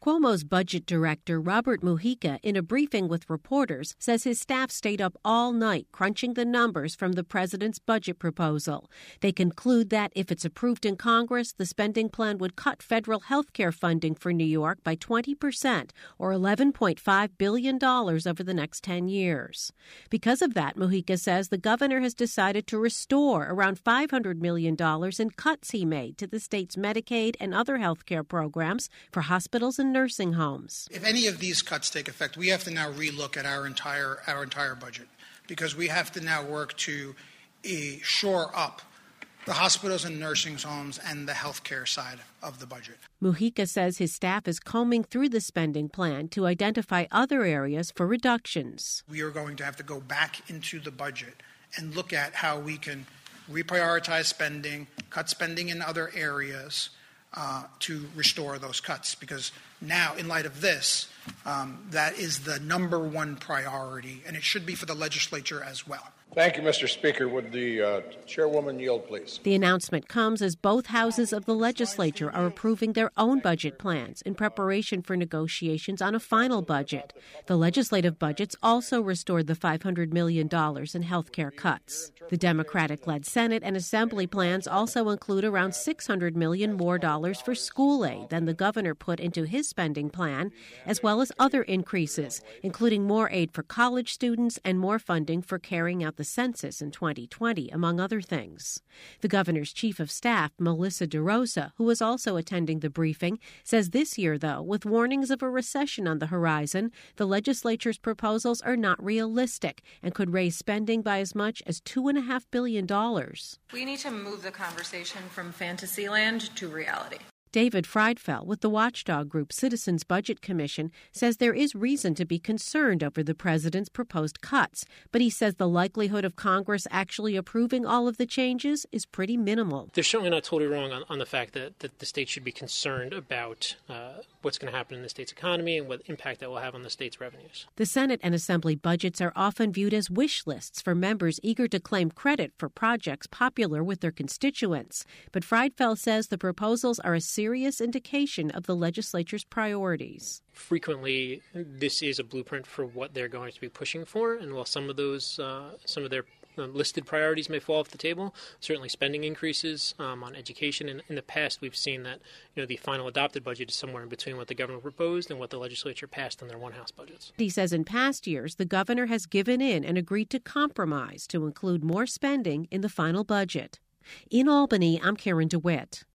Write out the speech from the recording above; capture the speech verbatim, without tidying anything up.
Cuomo's budget director, Robert Mujica, in a briefing with reporters, says his staff stayed up all night crunching the numbers from the president's budget proposal. They conclude that if it's approved in Congress, the spending plan would cut federal health care funding for New York by twenty percent, or eleven point five billion dollars over the next ten years. Because of that, Mujica says the governor has decided to restore around five hundred million dollars in cuts he made to the state's Medicaid and other health care programs for hospitals and nursing homes. If any of these cuts take effect, we have to now relook at our entire our entire budget, because we have to now work to uh, shore up the hospitals and nursing homes and the health care side of the budget. Mujica says his staff is combing through the spending plan to identify other areas for reductions. We are going to have to go back into the budget and look at how we can reprioritize spending, cut spending in other areas, Uh, to restore those cuts, because now, in light of this, um, that is the number one priority, and it should be for the legislature as well. Thank you, Mister Speaker. Would the uh, chairwoman yield, please? The announcement comes as both houses of the legislature are approving their own budget plans in preparation for negotiations on a final budget. The legislative budgets also restored the five hundred million dollars in health care cuts. The Democratic-led Senate and Assembly plans also include around six hundred million dollars more dollars for school aid than the governor put into his spending plan, as well as other increases, including more aid for college students and more funding for carrying out the census in twenty twenty, among other things. The governor's chief of staff, Melissa DeRosa, who was also attending the briefing, says this year, though, with warnings of a recession on the horizon, the legislature's proposals are not realistic and could raise spending by as much as two point five billion dollars. We need to move the conversation from fantasyland to reality. David Friedfeld with the watchdog group Citizens Budget Commission says there is reason to be concerned over the president's proposed cuts, but he says the likelihood of Congress actually approving all of the changes is pretty minimal. They're certainly not totally wrong on, on the fact that, that the state should be concerned about uh, what's going to happen in the state's economy and what impact that will have on the state's revenues. The Senate and Assembly budgets are often viewed as wish lists for members eager to claim credit for projects popular with their constituents. But Friedfeld says the proposals are a serious indication of the legislature's priorities. Frequently, this is a blueprint for what they're going to be pushing for, and while some of those, uh, some of their uh, listed priorities may fall off the table, certainly spending increases um, on education. And in the past, we've seen that you know the final adopted budget is somewhere in between what the governor proposed and what the legislature passed in their one-house budgets. He says in past years, the governor has given in and agreed to compromise to include more spending in the final budget. In Albany, I'm Karen DeWitt.